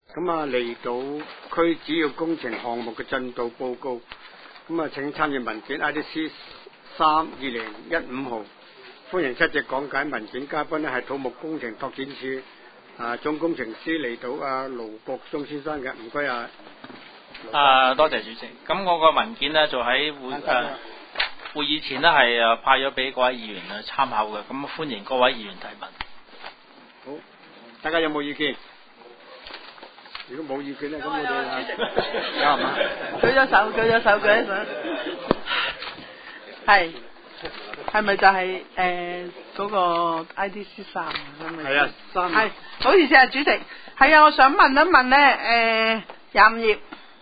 咁啊，離島區主要工程項目嘅進度報告。咁啊，請參閱文件 IDC 3/2015號。歡迎出席講解文件嘉賓呢係土木工程拓展處總工程師離島盧國松先生嘅，唔該多謝主席。咁我個文件呢，就喺會議前呢係派咗俾各位議員去參考嘅，咁歡迎各位議員提問。 好，大家有冇意見？如果冇意見咧，咁我哋有係嘛？ 舉咗手。係咪就係嗰個 IDC 3 係啊，3。 係，唔好意思啊，主席。係啊，我想問一問咧，25頁。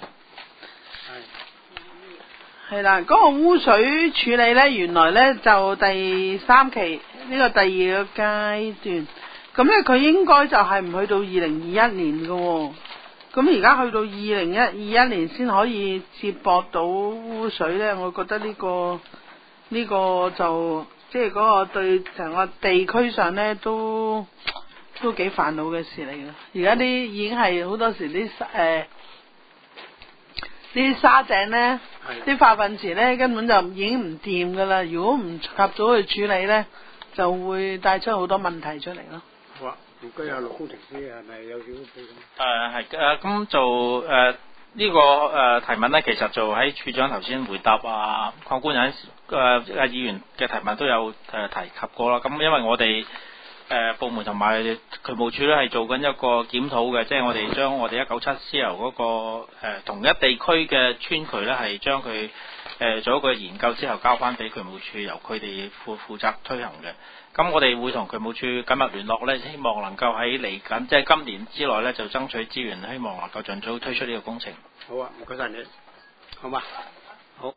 係啦，嗰個污水處理咧，原來咧就第3期呢個第2個階段，咁咧佢應該就係唔去到2021年嘅喎，咁而家去到2021年先可以接駁到污水咧，我覺得呢個就即係嗰個對成個地區上咧都幾煩惱嘅事嚟嘅。而家啲已經係好多時啲沙井咧，啲化糞池咧根本就已經唔掂噶啦。如果唔及早去處理咧，就會帶出好多問題出嚟咯。 好啊，唔該啊，陸工程師係咪有少少補充？ 咁就呢個提問咧，其實就喺處長頭先回答礦官人議員嘅提問都有提及過啦。咁因為我哋部門同埋渠務處咧係做緊一個檢討嘅，即係我哋將我哋197CL嗰個同一地區嘅村渠咧係將佢做一個研究之後交翻俾渠務處，由佢哋負責推行嘅。咁我哋會同渠務處緊密聯絡咧，希望能夠喺嚟緊即係今年之內咧就爭取資源，希望能夠盡早推出呢個工程。 好啊，唔該晒你，好嘛？